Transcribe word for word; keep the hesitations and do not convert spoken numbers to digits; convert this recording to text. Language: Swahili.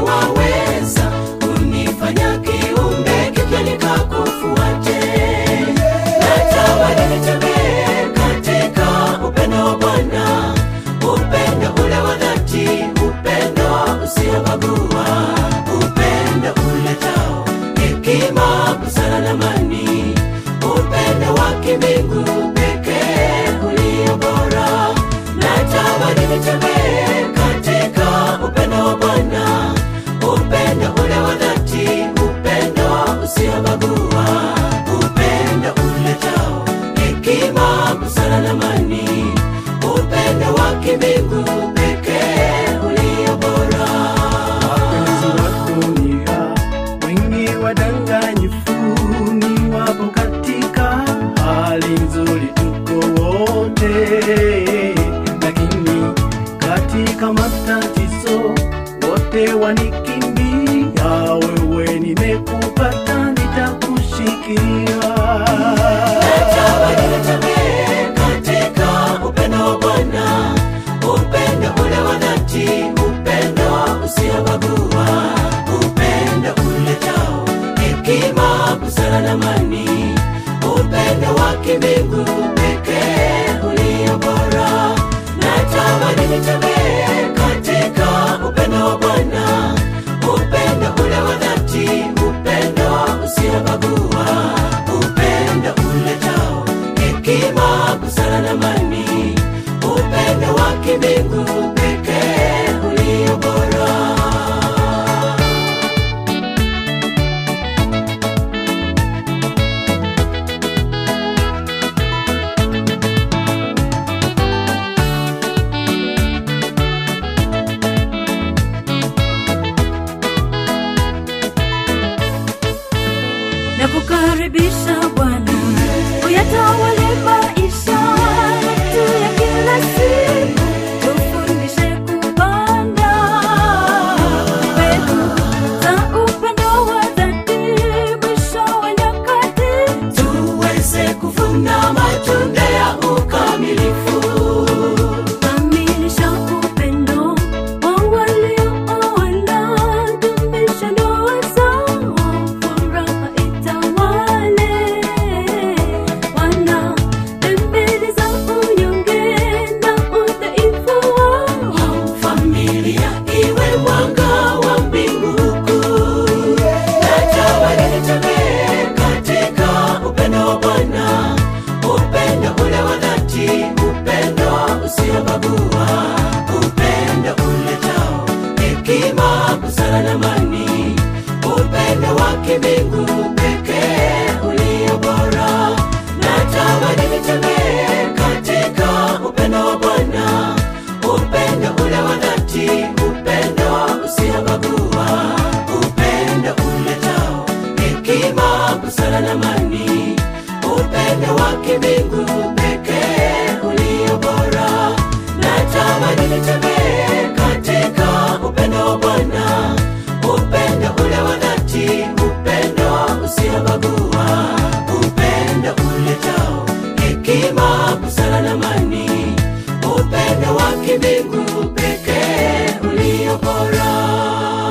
waweza kunifanya kiumbe kipya nikakufuate. Natamani nitembee katika upendo wa Bwana, upendo ule wa dhati, upendo usiobagua, upendo uletao hekima, busara na amani, upendo wa kimbingu pekee ulio bora. Natamani nitembee katika upendo wa Bwana, upendo ule wa dhati, upendo usiobagua, upendo uletao hekima, busara na amani, upendo wa kimbingu pekee ulio bora. Wapenzi wa dunia wengi wadanganyifu, ni wapo katika hali nzuri tuko wote, lakini katika matatizo wote wanikimbia. Wewe nimekupata, nitakushikilia. Natamani nitembee katika upendo wa Bwana, upendo ule wa dhati, upendo usiobagua, upendo uletao hekima, busara na amani, upendo wa kimbingu pekee ulio bora. Natamani nitembee katika upendo wa Bwana, upendo ule wa dhati, upendo usiobagua, upendo uletao hekima, busara na amani, upendo wa kimbingu pekee ulio bora. Nakukaribisha Bwana, uyatawale maisha yetu ya kila siku, tufundishe kupanda mbegu za upendo wa dhati, mwisho wa nyakati tuweze kuvuna matunda ya ukamilifu. kamilisha upendo wa waliooana, dumisha ndoa zao, furaha itawale. Wana pembeni za unyonge na udhaifu wao, Familia iwe mwanga wa mbingu kuu. Natamani nitembee katika upendo wa Bwana, upendo ule wa dhati, upendo usiobagua, upendo uletao hekima, busara na amani, upendo wa kimbingu pekee ulio bora. Natamani nitembee katika upendo wa Bwana, upendo ule wa dhati, upendo usiobagua, upendo uletao hekima, busara na amani, upendo wa kimbingu pekee ulio bora. Natamani nitembee katika upendo wa Bwana, upendo ule wa dhati, upendo usiobagua, upendo uletao hekima, busara na amani, upendo wa kimbingu pekee ulio bora.